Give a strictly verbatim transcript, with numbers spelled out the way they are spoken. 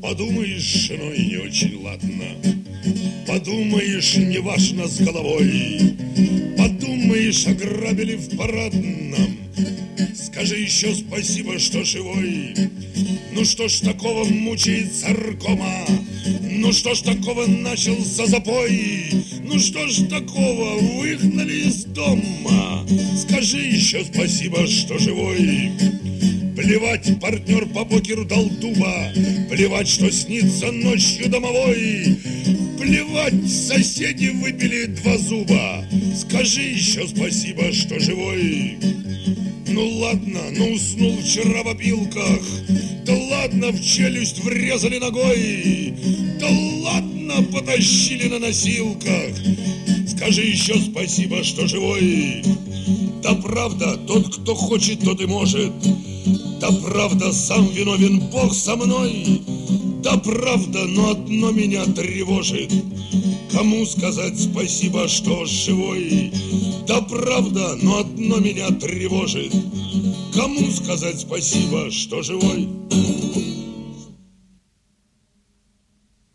Подумаешь, с женой не очень ладно, подумаешь, неважно с головой, подумаешь, ограбили в парадном, скажи еще спасибо, что живой. Ну что ж такого мучает царкома? Ну что ж такого начался запой? Ну что ж такого выгнали из дома? Скажи еще спасибо, что живой. Плевать, партнер по покеру дал дуба, плевать, что снится ночью домовой, плевать, соседи выпили два зуба, скажи еще спасибо, что живой. Ну ладно, ну уснул вчера в опилках, да ладно, в челюсть врезали ногой, да ладно, потащили на носилках, скажи еще спасибо, что живой. Да правда, тот, кто хочет, тот и может. Да правда, сам виновен, Бог со мной. Да правда, но одно меня тревожит. Кому сказать спасибо, что живой? Да правда, но одно меня тревожит. Кому сказать спасибо, что живой?